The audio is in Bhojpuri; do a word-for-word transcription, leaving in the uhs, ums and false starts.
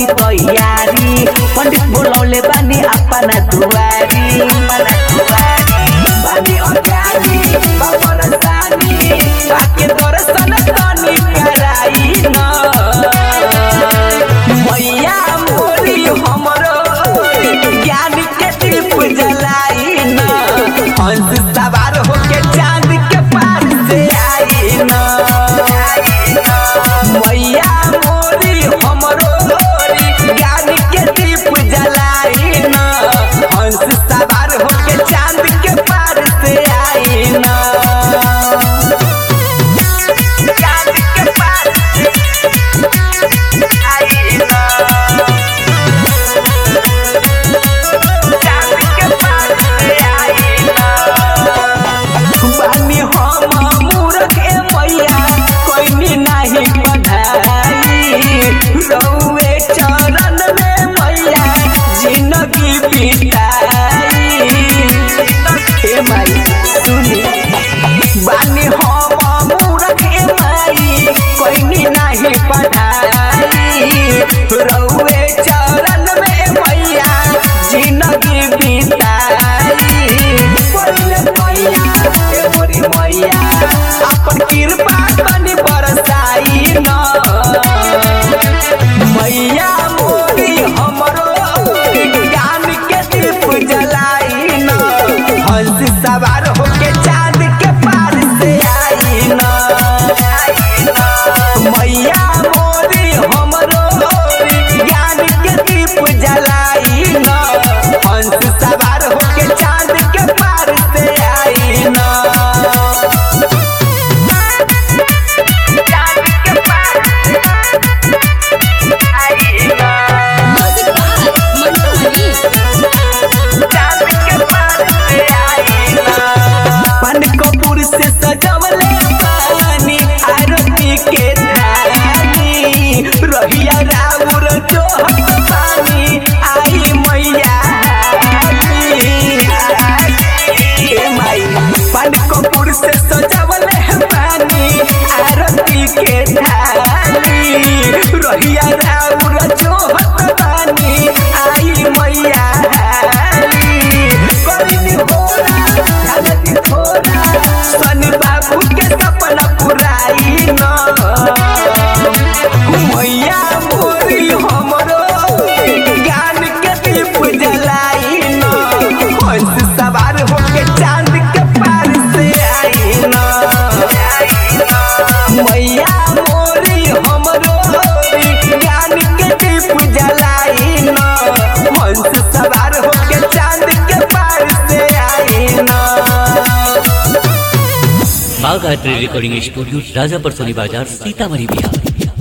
करी तैयारी पंडित बोलौले बानी अपना दुआरी बानी अज्ञानी बरसानी आके दर्शन तनी कराई न मैया मोरी हमरो ज्ञान के दीप जलाई न हंस सवार होके चांद के पार से आई न मैया मोरी हमरो ज्ञान के दीप जलाई न हंस सवार होके चांद के पार से आई न चांद के पार आई न चांद के पार से आई न बानी हम मूरख ए मैया कोई नहीं बधाई रउए चरण में मैया जिंदगी बिताई ए माई सुनी बानी हम मूरख ए माई कोई नहीं पढ़ाई रउए चरण में मैया जिंदगी बिताई बोले मैया ए मोरी मैया अपन कृपा तनी बरसाई न मैया मोरी हमरो ज्ञान के दीप जलाई न हंस सवार होके चांद के पार से आई न मैया मोरी हमरो ज्ञान के दीप जलाई न हंस सवार होके चांद के पार से आई न चांद के पार आई न चांद के पार से आई न पान कपूर से सजवले पानी आरती के थाली रहिया राउर जोहत पानी आई मैया ए माई पान कपूर से सजवले पानी आरती के थाली रहिया राउर जोहत पानी आई मैया करिनी होरा झालती थोड़ा सन बाबू के सपना पुराई न मैया मोरी हमरो ज्ञान के दीप जलाई न हंस सवार होके चांद के पार से आई न मैया मोरी हमरो ज्ञान के दीप जलाई न हंस सवार होके चांद के पार से आई न बाघ art recording studio Rajapur Soni Bazar Sitamarhi Bihar.